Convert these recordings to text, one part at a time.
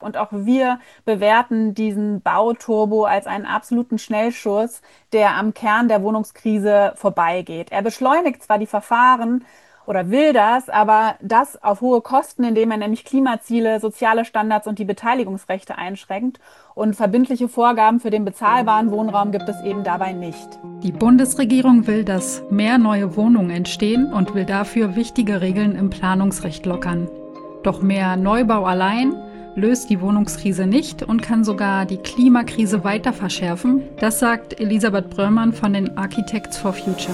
und auch wir bewerten diesen Bauturbo als einen absoluten Schnellschuss, der am Kern der Wohnungskrise vorbeigeht. Er beschleunigt zwar die Verfahren oder will das, aber das auf hohe Kosten, indem er nämlich Klimaziele, soziale Standards und die Beteiligungsrechte einschränkt. Und verbindliche Vorgaben für den bezahlbaren Wohnraum gibt es eben dabei nicht. Die Bundesregierung will, dass mehr neue Wohnungen entstehen und will dafür wichtige Regeln im Planungsrecht lockern. Doch mehr Neubau allein löst die Wohnungskrise nicht und kann sogar die Klimakrise weiter verschärfen. Das sagt Elisabeth Bröllmann von den Architects for Future.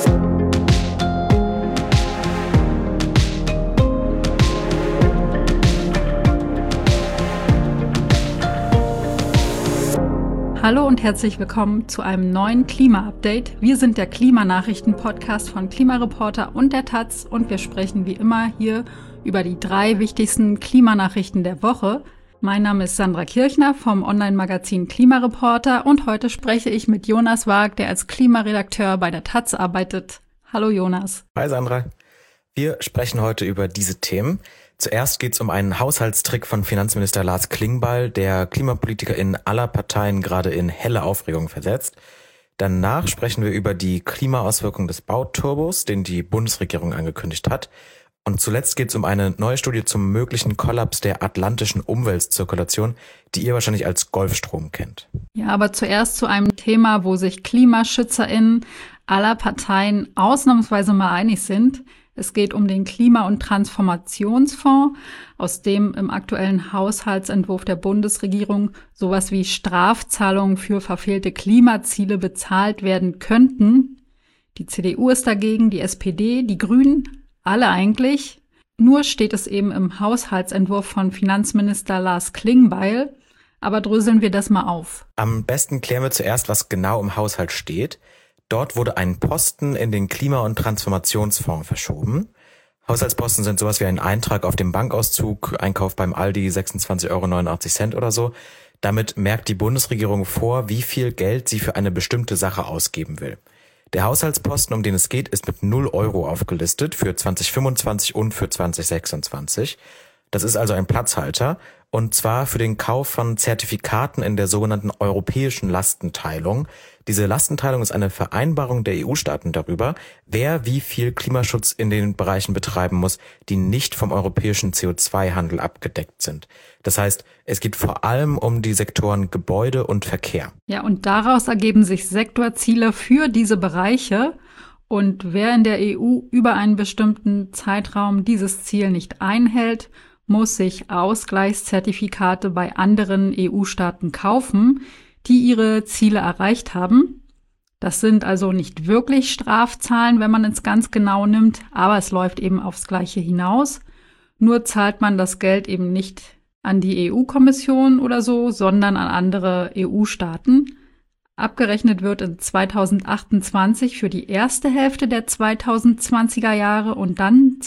Hallo und herzlich willkommen zu einem neuen Klima-Update. Wir sind der Klimanachrichten-Podcast von Klimareporter und der Taz und wir sprechen wie immer hier über die 3 wichtigsten Klimanachrichten der Woche. Mein Name ist Sandra Kirchner vom Online-Magazin Klimareporter und heute spreche ich mit Jonas Waag, der als Klimaredakteur bei der Taz arbeitet. Hallo Jonas. Hi Sandra. Wir sprechen heute über diese Themen. Zuerst geht es um einen Haushaltstrick von Finanzminister Lars Klingbeil, der KlimapolitikerInnen aller Parteien gerade in helle Aufregung versetzt. Danach sprechen wir über die Klimaauswirkungen des Bauturbos, den die Bundesregierung angekündigt hat. Und zuletzt geht es um eine neue Studie zum möglichen Kollaps der atlantischen Umweltzirkulation, die ihr wahrscheinlich als Golfstrom kennt. Ja, aber zuerst zu einem Thema, wo sich KlimaschützerInnen aller Parteien ausnahmsweise mal einig sind. Es geht um den Klima- und Transformationsfonds, aus dem im aktuellen Haushaltsentwurf der Bundesregierung sowas wie Strafzahlungen für verfehlte Klimaziele bezahlt werden könnten. Die CDU ist dagegen, die SPD, die Grünen, alle eigentlich. Nur steht es eben im Haushaltsentwurf von Finanzminister Lars Klingbeil. Aber dröseln wir das mal auf. Am besten klären wir zuerst, was genau im Haushalt steht. Dort wurde ein Posten in den Klima- und Transformationsfonds verschoben. Haushaltsposten sind sowas wie ein Eintrag auf dem Bankauszug, Einkauf beim Aldi, 26,89 € oder so. Damit merkt die Bundesregierung vor, wie viel Geld sie für eine bestimmte Sache ausgeben will. Der Haushaltsposten, um den es geht, ist mit 0 € aufgelistet für 2025 und für 2026. Das ist also ein Platzhalter, und zwar für den Kauf von Zertifikaten in der sogenannten europäischen Lastenteilung. Diese Lastenteilung ist eine Vereinbarung der EU-Staaten darüber, wer wie viel Klimaschutz in den Bereichen betreiben muss, die nicht vom europäischen CO2-Handel abgedeckt sind. Das heißt, es geht vor allem um die Sektoren Gebäude und Verkehr. Ja, und daraus ergeben sich Sektorziele für diese Bereiche. Und wer in der EU über einen bestimmten Zeitraum dieses Ziel nicht einhält, muss sich Ausgleichszertifikate bei anderen EU-Staaten kaufen, die ihre Ziele erreicht haben. Das sind also nicht wirklich Strafzahlen, wenn man es ganz genau nimmt, aber es läuft eben aufs Gleiche hinaus. Nur zahlt man das Geld eben nicht an die EU-Kommission oder so, sondern an andere EU-Staaten. Abgerechnet wird in 2028 für die erste Hälfte der 2020er Jahre und dann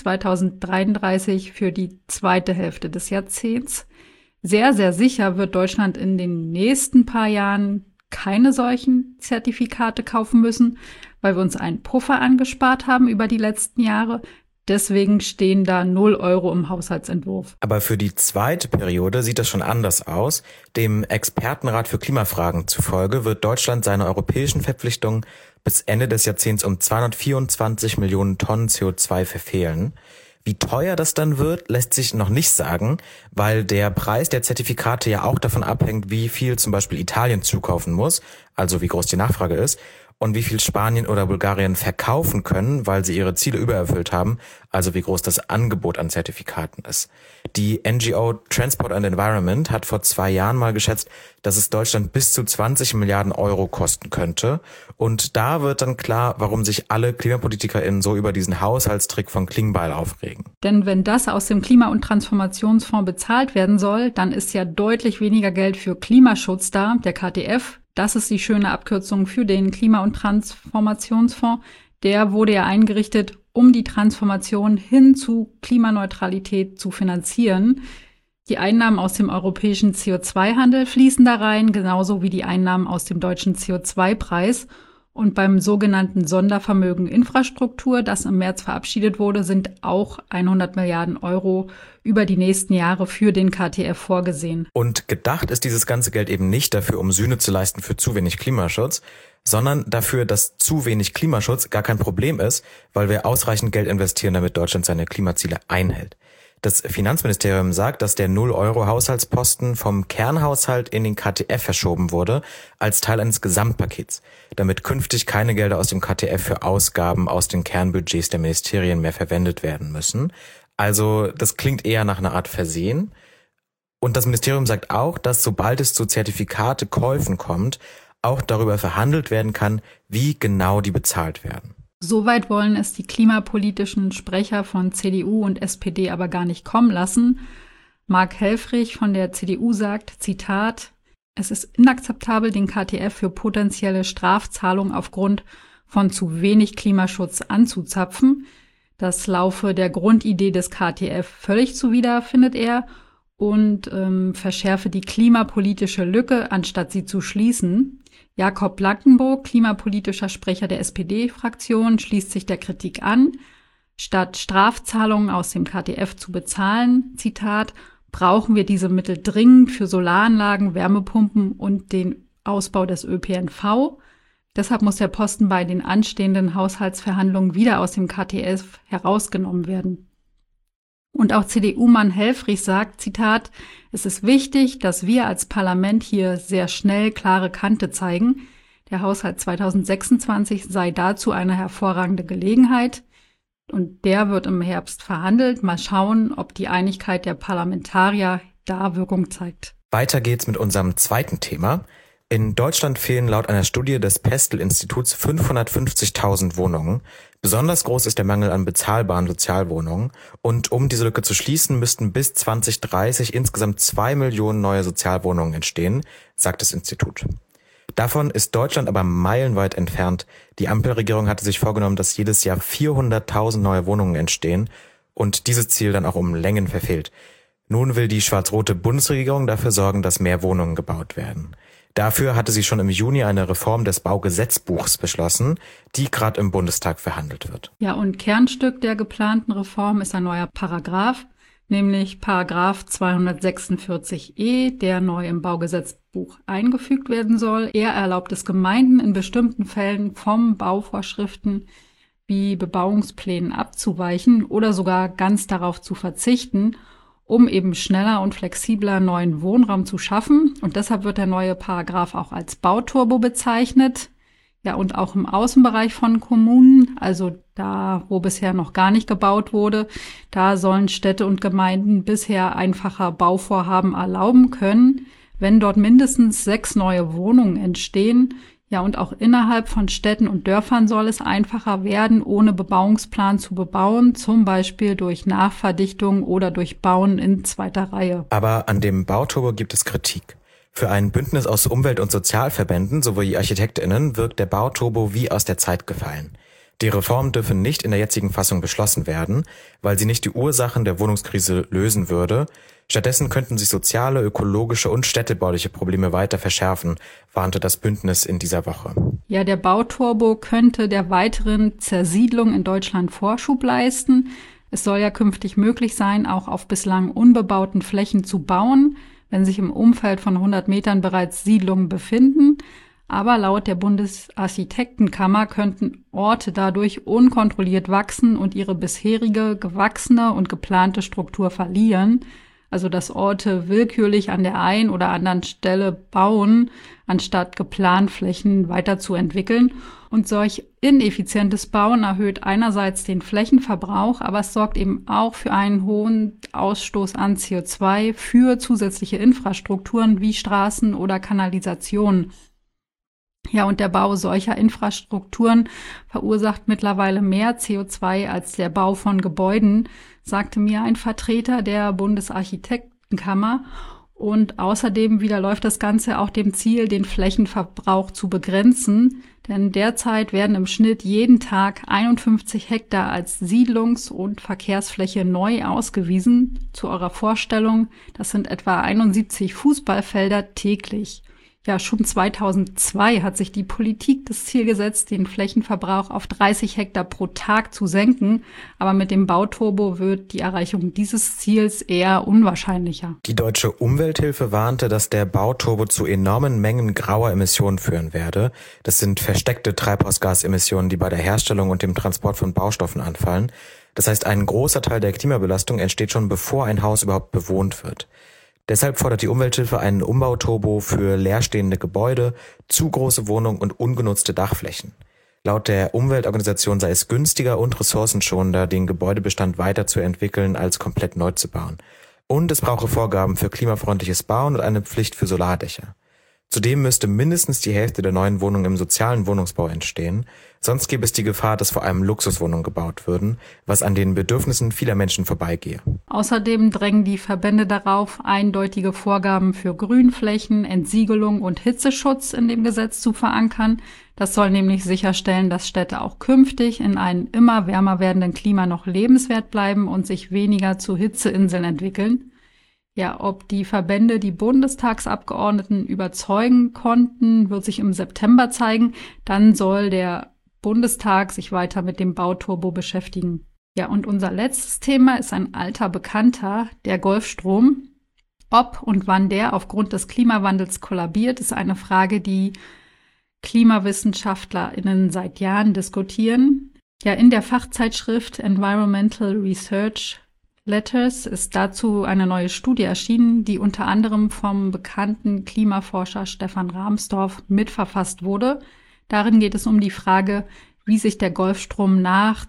2033 für die zweite Hälfte des Jahrzehnts. Sehr, sehr sicher wird Deutschland in den nächsten paar Jahren keine solchen Zertifikate kaufen müssen, weil wir uns einen Puffer angespart haben über die letzten Jahre. Deswegen stehen da 0 € im Haushaltsentwurf. Aber für die zweite Periode sieht das schon anders aus. Dem Expertenrat für Klimafragen zufolge wird Deutschland seine europäischen Verpflichtungen bis Ende des Jahrzehnts um 224 Millionen Tonnen CO2 verfehlen. Wie teuer das dann wird, lässt sich noch nicht sagen, weil der Preis der Zertifikate ja auch davon abhängt, wie viel zum Beispiel Italien zukaufen muss, also wie groß die Nachfrage ist, und wie viel Spanien oder Bulgarien verkaufen können, weil sie ihre Ziele übererfüllt haben, also wie groß das Angebot an Zertifikaten ist. Die NGO Transport and Environment hat vor 2 Jahren mal geschätzt, dass es Deutschland bis zu 20 Milliarden € kosten könnte. Und da wird dann klar, warum sich alle KlimapolitikerInnen so über diesen Haushaltstrick von Klingbeil aufregen. Denn wenn das aus dem Klima- und Transformationsfonds bezahlt werden soll, dann ist ja deutlich weniger Geld für Klimaschutz da, der KTF. Das ist die schöne Abkürzung für den Klima- und Transformationsfonds. Der wurde ja eingerichtet, um die Transformation hin zu Klimaneutralität zu finanzieren. Die Einnahmen aus dem europäischen CO2-Handel fließen da rein, genauso wie die Einnahmen aus dem deutschen CO2-Preis. Und beim sogenannten Sondervermögen Infrastruktur, das im März verabschiedet wurde, sind auch 100 Milliarden Euro über die nächsten Jahre für den KTF vorgesehen. Und gedacht ist dieses ganze Geld eben nicht dafür, um Sühne zu leisten für zu wenig Klimaschutz, sondern dafür, dass zu wenig Klimaschutz gar kein Problem ist, weil wir ausreichend Geld investieren, damit Deutschland seine Klimaziele einhält. Das Finanzministerium sagt, dass der 0-Euro-Haushaltsposten vom Kernhaushalt in den KTF verschoben wurde, als Teil eines Gesamtpakets, damit künftig keine Gelder aus dem KTF für Ausgaben aus den Kernbudgets der Ministerien mehr verwendet werden müssen. Also das klingt eher nach einer Art Versehen. Und das Ministerium sagt auch, dass sobald es zu Zertifikatekäufen kommt, auch darüber verhandelt werden kann, wie genau die bezahlt werden. Soweit wollen es die klimapolitischen Sprecher von CDU und SPD aber gar nicht kommen lassen. Mark Helfrich von der CDU sagt, Zitat, es ist inakzeptabel, den KTF für potenzielle Strafzahlungen aufgrund von zu wenig Klimaschutz anzuzapfen. Das laufe der Grundidee des KTF völlig zuwider, findet er, und verschärfe die klimapolitische Lücke, anstatt sie zu schließen. Jakob Blankenburg, klimapolitischer Sprecher der SPD-Fraktion, schließt sich der Kritik an. Statt Strafzahlungen aus dem KTF zu bezahlen, Zitat, brauchen wir diese Mittel dringend für Solaranlagen, Wärmepumpen und den Ausbau des ÖPNV. Deshalb muss der Posten bei den anstehenden Haushaltsverhandlungen wieder aus dem KTF herausgenommen werden. Und auch CDU-Mann Helfrich sagt, Zitat, es ist wichtig, dass wir als Parlament hier sehr schnell klare Kante zeigen. Der Haushalt 2026 sei dazu eine hervorragende Gelegenheit. Und der wird im Herbst verhandelt. Mal schauen, ob die Einigkeit der Parlamentarier da Wirkung zeigt. Weiter geht's mit unserem zweiten Thema. In Deutschland fehlen laut einer Studie des Pestel-Instituts 550.000 Wohnungen. Besonders groß ist der Mangel an bezahlbaren Sozialwohnungen. Und um diese Lücke zu schließen, müssten bis 2030 insgesamt 2 Millionen neue Sozialwohnungen entstehen, sagt das Institut. Davon ist Deutschland aber meilenweit entfernt. Die Ampelregierung hatte sich vorgenommen, dass jedes Jahr 400.000 neue Wohnungen entstehen und dieses Ziel dann auch um Längen verfehlt. Nun will die schwarz-rote Bundesregierung dafür sorgen, dass mehr Wohnungen gebaut werden. Dafür hatte sie schon im Juni eine Reform des Baugesetzbuchs beschlossen, die gerade im Bundestag verhandelt wird. Ja, und Kernstück der geplanten Reform ist ein neuer Paragraph, nämlich Paragraph 246e, der neu im Baugesetzbuch eingefügt werden soll. Er erlaubt es Gemeinden in bestimmten Fällen vom Bauvorschriften wie Bebauungsplänen abzuweichen oder sogar ganz darauf zu verzichten, um eben schneller und flexibler neuen Wohnraum zu schaffen. Und deshalb wird der neue Paragraph auch als Bauturbo bezeichnet. Ja, und auch im Außenbereich von Kommunen, also da, wo bisher noch gar nicht gebaut wurde, da sollen Städte und Gemeinden bisher einfacher Bauvorhaben erlauben können, wenn dort mindestens 6 neue Wohnungen entstehen. Ja, und auch innerhalb von Städten und Dörfern soll es einfacher werden, ohne Bebauungsplan zu bebauen, zum Beispiel durch Nachverdichtung oder durch Bauen in zweiter Reihe. Aber an dem Bauturbo gibt es Kritik. Für ein Bündnis aus Umwelt- und Sozialverbänden sowie ArchitektInnen wirkt der Bauturbo wie aus der Zeit gefallen. Die Reform dürfe nicht in der jetzigen Fassung beschlossen werden, weil sie nicht die Ursachen der Wohnungskrise lösen würde. Stattdessen könnten sich soziale, ökologische und städtebauliche Probleme weiter verschärfen, warnte das Bündnis in dieser Woche. Ja, der Bauturbo könnte der weiteren Zersiedlung in Deutschland Vorschub leisten. Es soll ja künftig möglich sein, auch auf bislang unbebauten Flächen zu bauen, wenn sich im Umfeld von 100 Metern bereits Siedlungen befinden. Aber laut der Bundesarchitektenkammer könnten Orte dadurch unkontrolliert wachsen und ihre bisherige gewachsene und geplante Struktur verlieren. Also dass Orte willkürlich an der einen oder anderen Stelle bauen, anstatt geplant Flächen weiterzuentwickeln. Und solch ineffizientes Bauen erhöht einerseits den Flächenverbrauch, aber es sorgt eben auch für einen hohen Ausstoß an CO2 für zusätzliche Infrastrukturen wie Straßen oder Kanalisationen. Ja, und der Bau solcher Infrastrukturen verursacht mittlerweile mehr CO2 als der Bau von Gebäuden, sagte mir ein Vertreter der Bundesarchitektenkammer. Und außerdem widerläuft das Ganze auch dem Ziel, den Flächenverbrauch zu begrenzen. Denn derzeit werden im Schnitt jeden Tag 51 Hektar als Siedlungs- und Verkehrsfläche neu ausgewiesen. Zu eurer Vorstellung, das sind etwa 71 Fußballfelder täglich. Ja, schon 2002 hat sich die Politik das Ziel gesetzt, den Flächenverbrauch auf 30 Hektar pro Tag zu senken. Aber mit dem Bauturbo wird die Erreichung dieses Ziels eher unwahrscheinlicher. Die Deutsche Umwelthilfe warnte, dass der Bauturbo zu enormen Mengen grauer Emissionen führen werde. Das sind versteckte Treibhausgasemissionen, die bei der Herstellung und dem Transport von Baustoffen anfallen. Das heißt, ein großer Teil der Klimabelastung entsteht schon, bevor ein Haus überhaupt bewohnt wird. Deshalb fordert die Umwelthilfe einen Umbauturbo für leerstehende Gebäude, zu große Wohnungen und ungenutzte Dachflächen. Laut der Umweltorganisation sei es günstiger und ressourcenschonender, den Gebäudebestand weiterzuentwickeln, als komplett neu zu bauen. Und es brauche Vorgaben für klimafreundliches Bauen und eine Pflicht für Solardächer. Zudem müsste mindestens die Hälfte der neuen Wohnungen im sozialen Wohnungsbau entstehen. Sonst gäbe es die Gefahr, dass vor allem Luxuswohnungen gebaut würden, was an den Bedürfnissen vieler Menschen vorbeigehe. Außerdem drängen die Verbände darauf, eindeutige Vorgaben für Grünflächen, Entsiegelung und Hitzeschutz in dem Gesetz zu verankern. Das soll nämlich sicherstellen, dass Städte auch künftig in einem immer wärmer werdenden Klima noch lebenswert bleiben und sich weniger zu Hitzeinseln entwickeln. Ja, ob die Verbände die Bundestagsabgeordneten überzeugen konnten, wird sich im September zeigen. Dann soll der Bundestag sich weiter mit dem Bauturbo beschäftigen. Ja, und unser letztes Thema ist ein alter Bekannter, der Golfstrom. Ob und wann der aufgrund des Klimawandels kollabiert, ist eine Frage, die KlimawissenschaftlerInnen seit Jahren diskutieren. Ja, in der Fachzeitschrift Environmental Research Letters ist dazu eine neue Studie erschienen, die unter anderem vom bekannten Klimaforscher Stefan Rahmstorf mitverfasst wurde. Darin geht es um die Frage, wie sich der Golfstrom nach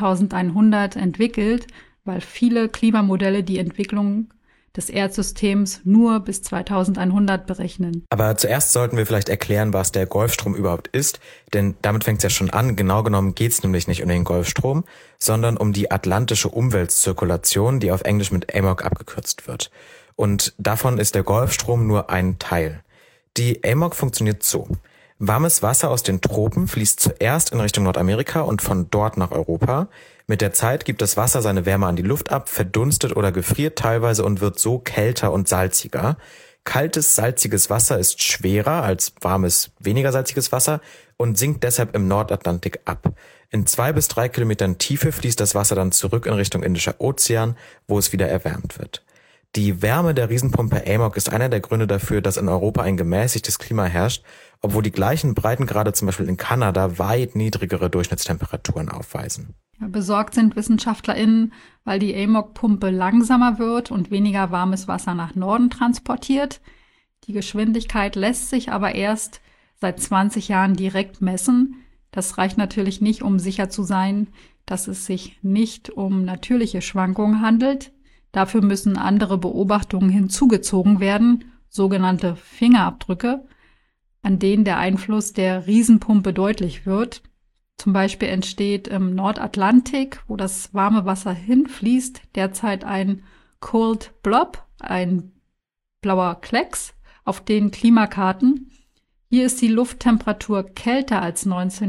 2100 entwickelt, weil viele Klimamodelle die Entwicklung des Erdsystems nur bis 2100 berechnen. Aber zuerst sollten wir vielleicht erklären, was der Golfstrom überhaupt ist, denn damit fängt es ja schon an. Genau genommen geht es nämlich nicht um den Golfstrom, sondern um die atlantische Umweltzirkulation, die auf Englisch mit AMOC abgekürzt wird. Und davon ist der Golfstrom nur ein Teil. Die AMOC funktioniert so. Warmes Wasser aus den Tropen fließt zuerst in Richtung Nordamerika und von dort nach Europa. Mit der Zeit gibt das Wasser seine Wärme an die Luft ab, verdunstet oder gefriert teilweise und wird so kälter und salziger. Kaltes, salziges Wasser ist schwerer als warmes, weniger salziges Wasser und sinkt deshalb im Nordatlantik ab. In 2 bis 3 Kilometern Tiefe fließt das Wasser dann zurück in Richtung Indischer Ozean, wo es wieder erwärmt wird. Die Wärme der Riesenpumpe AMOC ist einer der Gründe dafür, dass in Europa ein gemäßigtes Klima herrscht, obwohl die gleichen Breitengrade zum Beispiel in Kanada weit niedrigere Durchschnittstemperaturen aufweisen. Ja, besorgt sind WissenschaftlerInnen, weil die AMOC-Pumpe langsamer wird und weniger warmes Wasser nach Norden transportiert. Die Geschwindigkeit lässt sich aber erst seit 20 Jahren direkt messen. Das reicht natürlich nicht, um sicher zu sein, dass es sich nicht um natürliche Schwankungen handelt. Dafür müssen andere Beobachtungen hinzugezogen werden, sogenannte Fingerabdrücke, an denen der Einfluss der Riesenpumpe deutlich wird. Zum Beispiel entsteht im Nordatlantik, wo das warme Wasser hinfließt, derzeit ein Cold Blob, ein blauer Klecks auf den Klimakarten. Hier ist die Lufttemperatur kälter als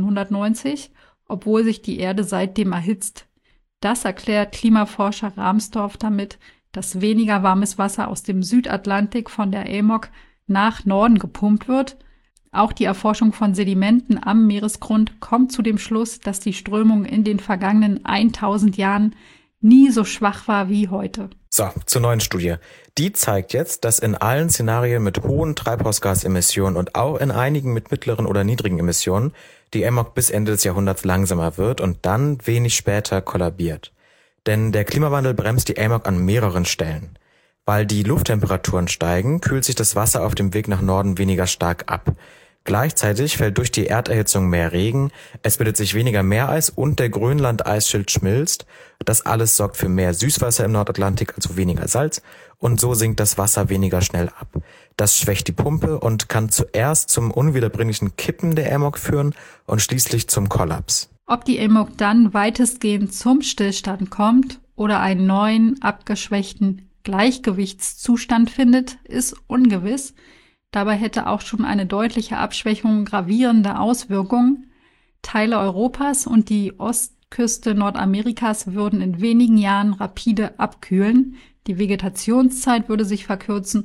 1990, obwohl sich die Erde seitdem erhitzt. Das erklärt Klimaforscher Rahmstorf damit, dass weniger warmes Wasser aus dem Südatlantik von der AMOC nach Norden gepumpt wird. Auch die Erforschung von Sedimenten am Meeresgrund kommt zu dem Schluss, dass die Strömung in den vergangenen 1000 Jahren nie so schwach war wie heute. So, zur neuen Studie. Die zeigt jetzt, dass in allen Szenarien mit hohen Treibhausgasemissionen und auch in einigen mit mittleren oder niedrigen Emissionen die AMOC bis Ende des Jahrhunderts langsamer wird und dann wenig später kollabiert. Denn der Klimawandel bremst die AMOC an mehreren Stellen. Weil die Lufttemperaturen steigen, kühlt sich das Wasser auf dem Weg nach Norden weniger stark ab. Gleichzeitig fällt durch die Erderhitzung mehr Regen, es bildet sich weniger Meereis und der Grönland-Eisschild schmilzt. Das alles sorgt für mehr Süßwasser im Nordatlantik, also weniger Salz, und so sinkt das Wasser weniger schnell ab. Das schwächt die Pumpe und kann zuerst zum unwiederbringlichen Kippen der AMOC führen und schließlich zum Kollaps. Ob die AMOC dann weitestgehend zum Stillstand kommt oder einen neuen, abgeschwächten Gleichgewichtszustand findet, ist ungewiss. Dabei hätte auch schon eine deutliche Abschwächung gravierende Auswirkungen. Teile Europas und die Ostküste Nordamerikas würden in wenigen Jahren rapide abkühlen. Die Vegetationszeit würde sich verkürzen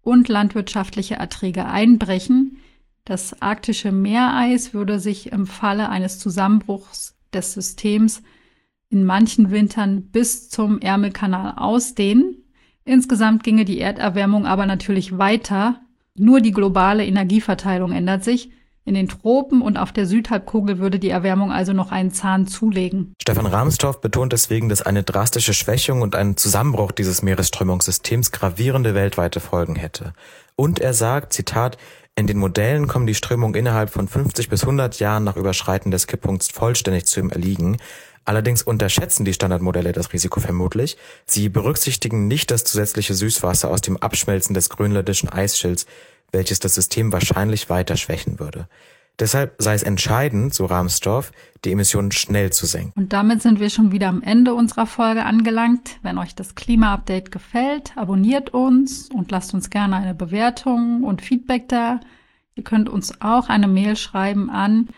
und landwirtschaftliche Erträge einbrechen. Das arktische Meereis würde sich im Falle eines Zusammenbruchs des Systems in manchen Wintern bis zum Ärmelkanal ausdehnen. Insgesamt ginge die Erderwärmung aber natürlich weiter. Nur die globale Energieverteilung ändert sich. In den Tropen und auf der Südhalbkugel würde die Erwärmung also noch einen Zahn zulegen. Stefan Rahmstorf betont deswegen, dass eine drastische Schwächung und ein Zusammenbruch dieses Meeresströmungssystems gravierende weltweite Folgen hätte. Und er sagt, Zitat, in den Modellen kommen die Strömungen innerhalb von 50 bis 100 Jahren nach Überschreiten des Kipppunkts vollständig zu Erliegen. Allerdings unterschätzen die Standardmodelle das Risiko vermutlich. Sie berücksichtigen nicht das zusätzliche Süßwasser aus dem Abschmelzen des grönländischen Eisschilds, welches das System wahrscheinlich weiter schwächen würde. Deshalb sei es entscheidend, so Rahmstorf, die Emissionen schnell zu senken. Und damit sind wir schon wieder am Ende unserer Folge angelangt. Wenn euch das Klima-Update gefällt, abonniert uns und lasst uns gerne eine Bewertung und Feedback da. Ihr könnt uns auch eine Mail schreiben an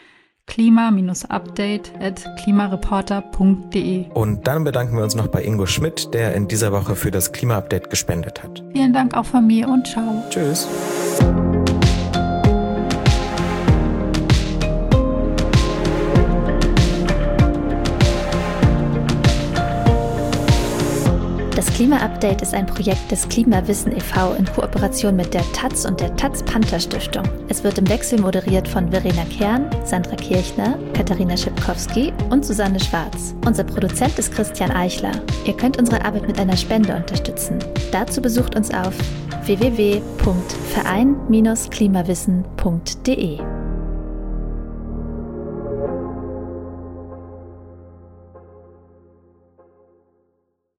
klima-update@klimareporter.de. Und dann bedanken wir uns noch bei Ingo Schmidt, der in dieser Woche für das Klima-Update gespendet hat. Vielen Dank auch von mir und ciao. Tschüss. Das Klima-Update ist ein Projekt des Klimawissen e.V. in Kooperation mit der taz und der Taz-Panther-Stiftung. Es wird im Wechsel moderiert von Verena Kern, Sandra Kirchner, Katharina Schipkowski und Susanne Schwarz. Unser Produzent ist Christian Eichler. Ihr könnt unsere Arbeit mit einer Spende unterstützen. Dazu besucht uns auf www.verein-klimawissen.de.